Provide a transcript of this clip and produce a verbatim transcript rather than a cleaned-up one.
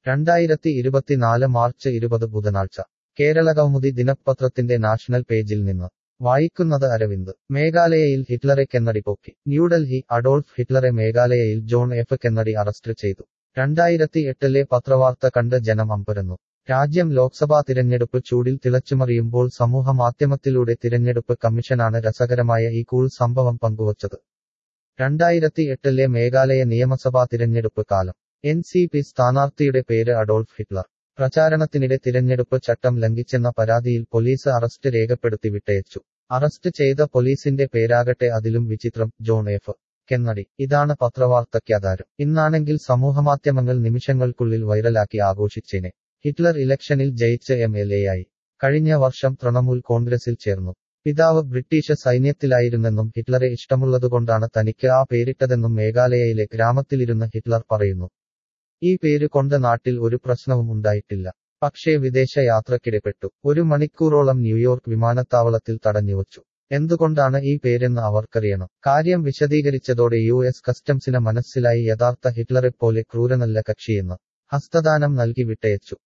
രണ്ടായിരത്തി ഇരുപത്തിനാല് മാർച്ച് ഇരുപത് ബുധനാഴ്ച കേരളകൗമുദി ദിനപത്രത്തിന്റെ നാഷണൽ പേജിൽ നിന്ന് വായിക്കുന്നത് അരവിന്ദ് മേഘാലയയിൽ ഹിറ്റ്ലറെ കെന്നഡി പൊക്കി ന്യൂഡൽഹി അഡോൾഫ് ഹിറ്റ്ലറെ മേഘാലയയിൽ ജോൺ എഫ് കെന്നഡി അറസ്റ്റ് ചെയ്തു രണ്ടായിരത്തി എട്ടിലെ പത്രവാർത്ത കണ്ട് ജനം അമ്പരന്നു രാജ്യം ലോക്സഭാ തിരഞ്ഞെടുപ്പ് ചൂടിൽ തിളച്ചുമറിയുമ്പോൾ സമൂഹമാധ്യമത്തിലൂടെ തിരഞ്ഞെടുപ്പ് കമ്മീഷനാണ് രസകരമായ ഈ കൂൾ സംഭവം പങ്കുവച്ചത് രണ്ടായിരത്തി എട്ടിലെ മേഘാലയ നിയമസഭാ തിരഞ്ഞെടുപ്പ് കാലം എൻ സി പി സ്ഥാനാർത്ഥിയുടെ പേര് അഡോൾഫ് ഹിറ്റ്ലർ പ്രചാരണത്തിനിടെ തിരഞ്ഞെടുപ്പ് ചട്ടം ലംഘിച്ചെന്ന പരാതിയിൽ പോലീസ് അറസ്റ്റ് രേഖപ്പെടുത്തി വിട്ടയച്ചു അറസ്റ്റ് ചെയ്ത പോലീസിന്റെ പേരാകട്ടെ അതിലും വിചിത്രം ജോൺ എഫ് കെന്നഡി ഇതാണ് പത്രവാർത്തയ്ക്കാധാരം ഇന്നാണെങ്കിൽ സമൂഹമാധ്യമങ്ങൾ നിമിഷങ്ങൾക്കുള്ളിൽ വൈറലാക്കി ആഘോഷിച്ചേനെ ഹിറ്റ്ലർ ഇലക്ഷനിൽ ജയിച്ച് എം എൽ എ ആയി കഴിഞ്ഞ വർഷം തൃണമൂൽ കോൺഗ്രസിൽ ചേർന്നു പിതാവ് ബ്രിട്ടീഷ് സൈന്യത്തിലായിരുന്നെന്നും ഹിറ്റ്ലറെ ഇഷ്ടമുള്ളതുകൊണ്ടാണ് തനിക്ക് ആ പേരിട്ടതെന്നും മേഘാലയയിലെ ഗ്രാമത്തിലിരുന്ന് ഹിറ്റ്ലർ പറയുന്നു ഈ പേര് കൊണ്ട് നാട്ടിൽ ഒരു പ്രശ്നവും ഉണ്ടായിട്ടില്ല പക്ഷേ വിദേശ യാത്രക്കിടെപ്പെട്ടു ഒരു മണിക്കൂറോളം ന്യൂയോർക്ക് വിമാനത്താവളത്തിൽ തടഞ്ഞുവച്ചു എന്തുകൊണ്ടാണ് ഈ പേരെന്ന് അവർക്കറിയണം കാര്യം വിശദീകരിച്ചതോടെ യു എസ് കസ്റ്റംസിന് മനസ്സിലായി യഥാർത്ഥ ഹിറ്റ്ലറെപ്പോലെ ക്രൂരനല്ല കക്ഷിയെന്ന് ഹസ്തദാനം നൽകി വിട്ടയച്ചു